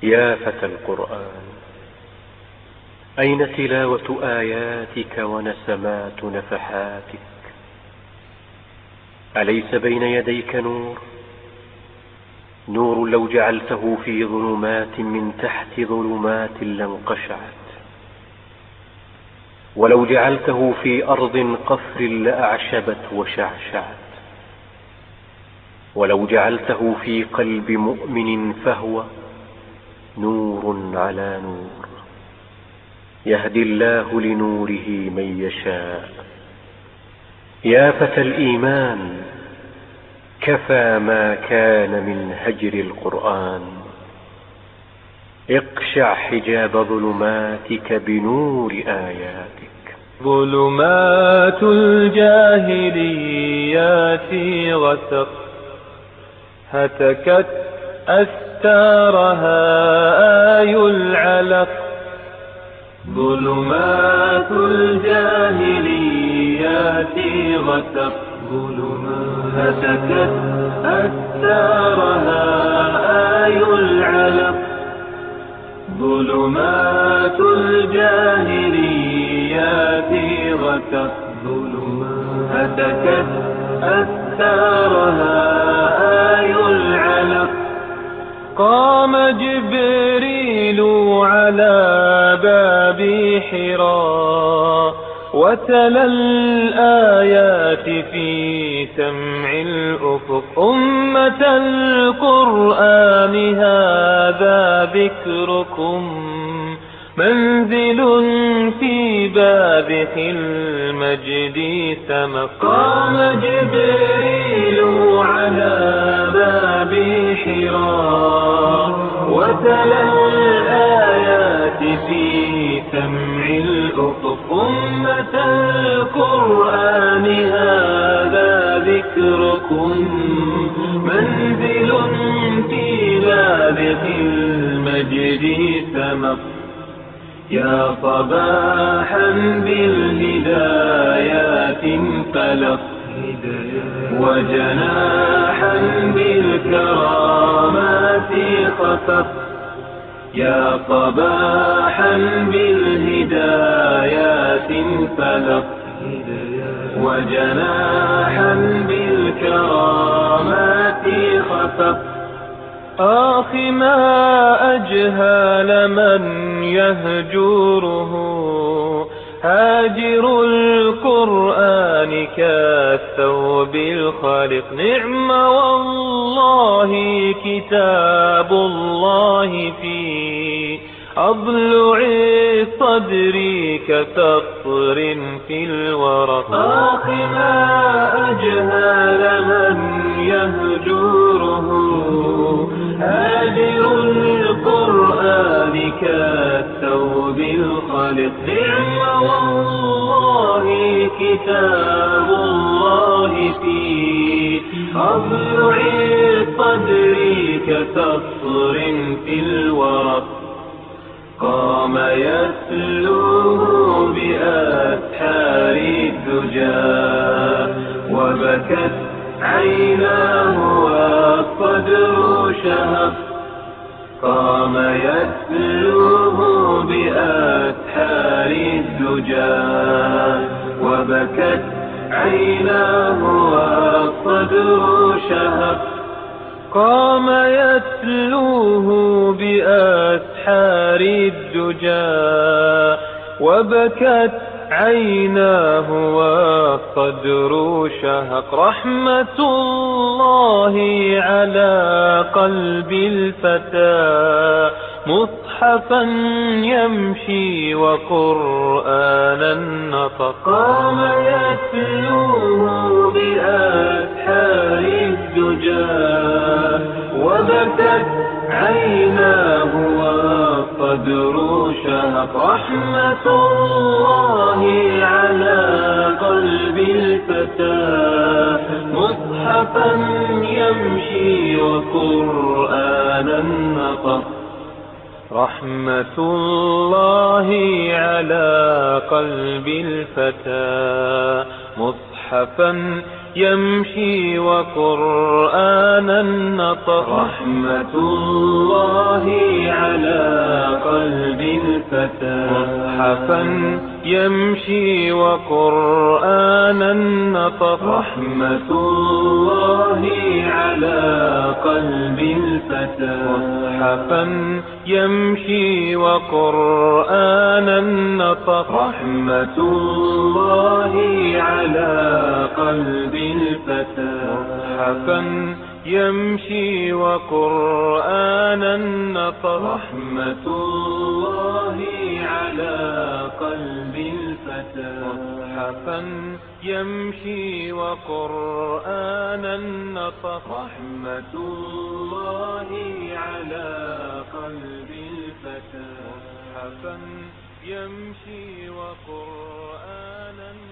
يا فتى القرآن، أين تلاوة آياتك ونسمات نفحاتك؟ أليس بين يديك نور لو جعلته في ظلمات من تحت ظلمات لانقشعت، ولو جعلته في أرض قفر لأعشبت وشعشعت، ولو جعلته في قلب مؤمن فهو نور على نور، يهدي الله لنوره من يشاء. يا فتى الإيمان، كفى ما كان من هجر القرآن، اقشع حجاب ظلماتك بنور آياتك. ظلمات الجاهليات غسق، هتكت أستارها آي العلق. ظلمات الجاهليات غسق، هتكت أستارها آي العلق. ظلمات الجاهليات غسق، هتكت أستارها آي العلق. قام جبريل على باب حراء، وتلا الآيات في سمع الأفق. أمة القرآن هذا ذكركم، منزل في بابخ المجد سمق. قام جبريل على باب حراء، وتلا الآيات في سمع الأفق. أمة القرآن هذا ذكركم، منزل في بابخ المجد سمق. يا صباحا بالهدايات انفلق، وجناحا بالكرامات خفق. يا صباحا بالهدايات انفلق، وجناحا بالكرامات خفق. آخ ما أجهل من يهجره، هاجر القرآن كالثوب الخالق. نعم والله كتاب الله في أضلع الصدر كسطر في الورق. آخ ما أجهل من يهجره، هاجر القرآن كالثوب الخالق. نعم والله كتاب الله في أضلع الصدر كسطر في الورق. قام يتلوه بأسحار الدجى، وبكت عيناه والصدر شهق. قام يتلوه بأسحار الدجى، وبكت عيناه والصدر شهق. قام يتلوه بأسحار الدجى، وبكت عيناه والصدر شهق. رحمة الله على قلب الفتى، مصحفا يمشي وقرآنا نطق. قام يتلوه بأسحار الدجى، وبكت عيناه والصدر شهق. رحمة الله على قلب الفتى، مصحفا يمشي وقرآنا نطق. رحمة الله على قلب الفتى، مصحفا يمشي وقرآنا نطق. رحمة الله على قلب الفتى مصحفا يمشي وقرآنا نطق. رحمة الله على قلب الفتى مصحفا يمشي وقرآنا نطق. رحمة الله على قلب الفتى مصحفا يمشي وقرآنا نطق. رحمة الله على قلب الفتى مصحفا يمشي وقرآنا نطق. رحمة الله على قلب الفتى مصحفا يمشي وقرآنا